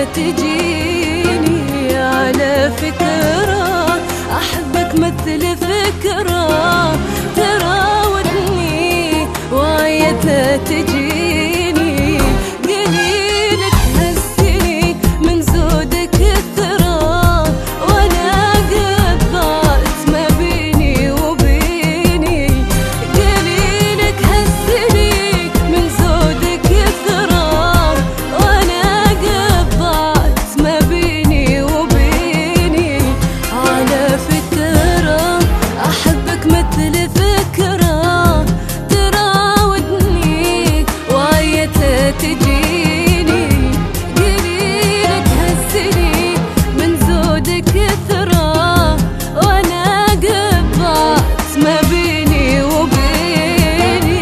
تجيني على فكرة، أحبك مثل فكرة تراودني وعيتها تجيني. قليلك هالسنين من زودك كثرة، وأنا قد ضاعت ما بيني وبيني. قليلك هالسنين من زودك كثرة، وأنا قد ضاعت ما بيني وبيني. على فكرة أحبك مثل فكرة تراودني وعيتها تجيني. قليلك هالسنين من زودك كثرة، وأنا قد ضاعت ما بيني وبيني.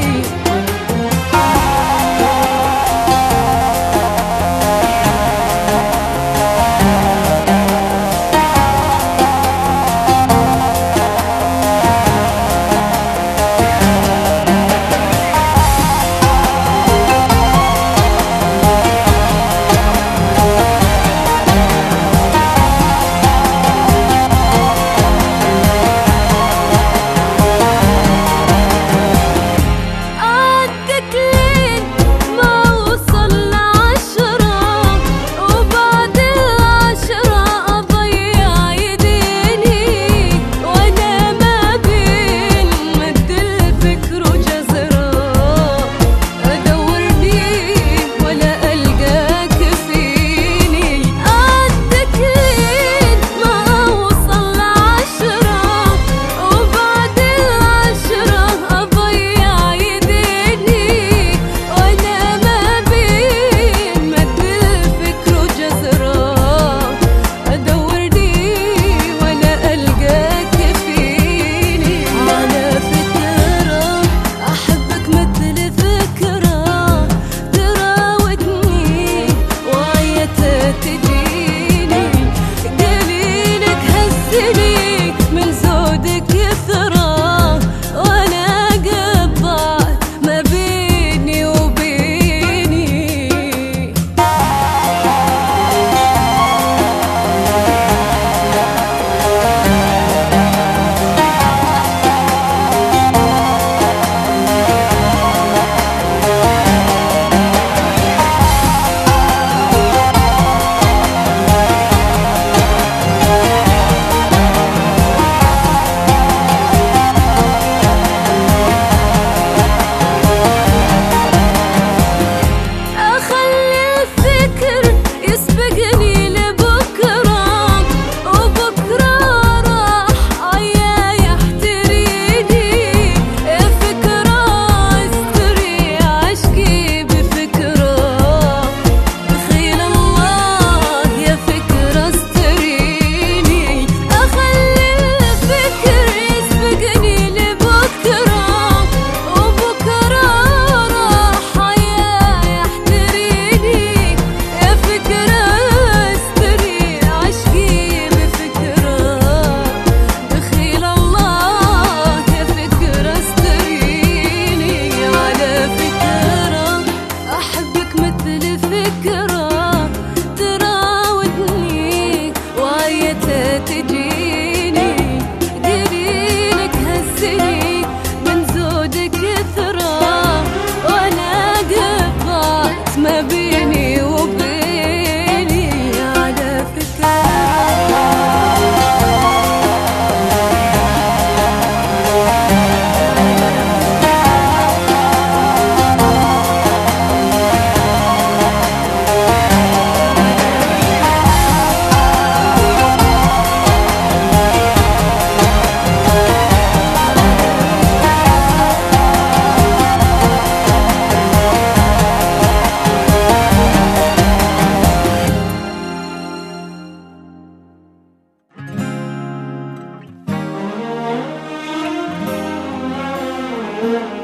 عدك لين ما وصل ل10، وبعد ال10 أضيع يديني. وأنا ما بين مد الفكر وجزرة، أدورني ولا ألقاك فيني. عدك لين ما وصل ل10، وبعد ال10 أضيع يديني. وأنا ما بين مد الفكر وجزرة، أدورني ولا ألقاك فيني. على فكرة أحبك مثل فكرة تراودني وعيتها تجيني. قليلك هالسنين من زودك كثرة، وأنا قد ضاعت ما بيني وبيني. أخلي الفكر يسبقني لبكرة، وبكرة راح عيا يحتريني. يا فكرة استري عشقي بفكرة، بخيل الله يا فكرة استريني. أخلي الفكر يسبقني لبكرة، وبكرة راح عيا يحتريني. يا فكرة استري عشقي بفكرة، بخيل الله يا فكرة استريني. على فكرة أحبك مثل فكرة تراودني وعيتها تجيني. قليلك هالسنين من زودك كثرة، وأنا قد ضاعت ما بيني وبيني. على فكرة Thank you.